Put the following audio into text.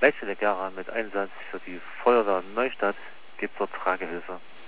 Leitstelle Gera mit Einsatz für die Feuerwehr Neustadt gibt dort Tragehilfe.